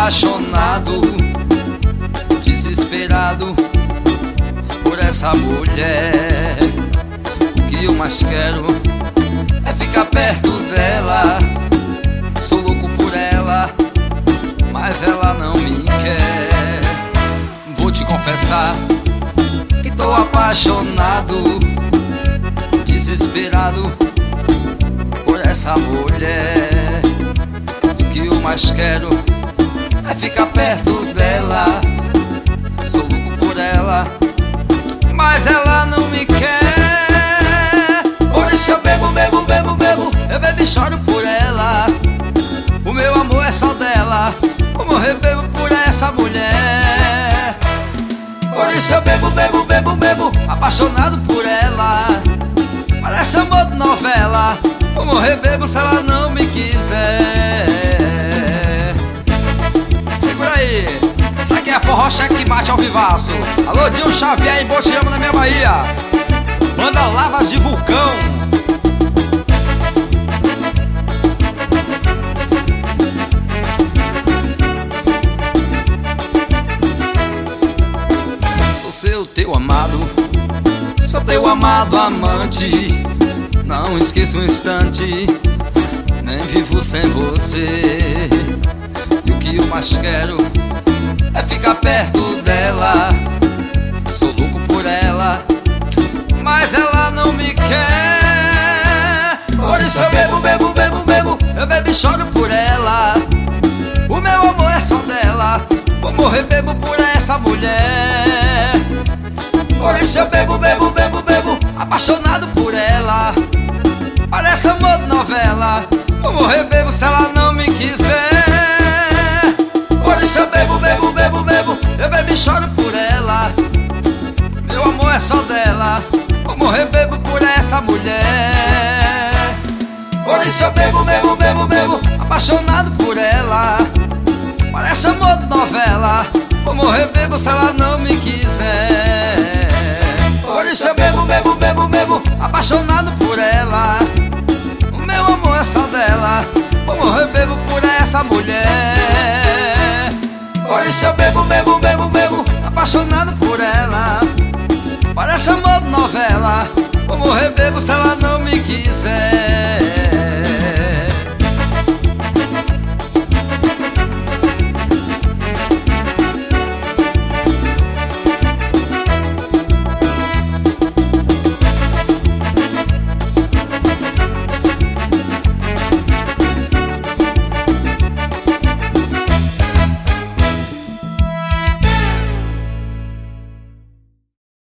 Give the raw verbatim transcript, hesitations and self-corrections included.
apaixonado, desesperado por essa mulher. O que eu mais quero é ficar perto dela. Sou louco por ela, mas ela não me quer. Vou te confessar que tô apaixonado, desesperado por essa mulher. O que eu mais quero é ficar perto dela. Sou louco por ela, mas ela não me quer. Por isso eu bebo, bebo, bebo, bebo, eu bebo e choro por ela. O meu amor é só dela, vou morrer bebo por essa mulher. Por isso eu bebo, bebo, bebo, bebo, apaixonado por ela. Parece amor de novela, vou morrer bebo se ela não me quiser. Segura aí, isso aqui é forró cheque mate ao vivaço. Alô, Dinho Xavier em Botiama, na minha Bahia. Manda lavas de vulcão. Sou seu teu amado, sou teu amado amante. Não esqueço um instante, nem vivo sem você. E o que eu mais quero é ficar perto dela. Sou louco por ela, mas ela não me quer. Por isso eu bebo, bebo, bebo, bebo, eu bebo e choro por ela. O meu amor é só dela, vou morrer bebo por essa mulher. Por isso eu bebo, bebo, bebo, bebo, apaixonado por ela. Parece amor de novela, vou morrer bebo se ela não me quiser. Por isso eu bebo, bebo, bebo, bebo, eu bebo e choro por ela. Meu amor é só dela, vou morrer bebo por essa mulher. Por isso eu bebo, bebo, bebo, bebo, apaixonado por ela. Parece amor de novela, vou morrer bebo se ela não me quiser. Por isso eu bebo, bebo, bebo, bebo, apaixonado por ela. O meu amor é só dela, vou morrer bebo por essa mulher. Por isso eu bebo, bebo, bebo, bebo, apaixonado por ela. Parece amor de novela, vou morrer bebo se ela não me quiser.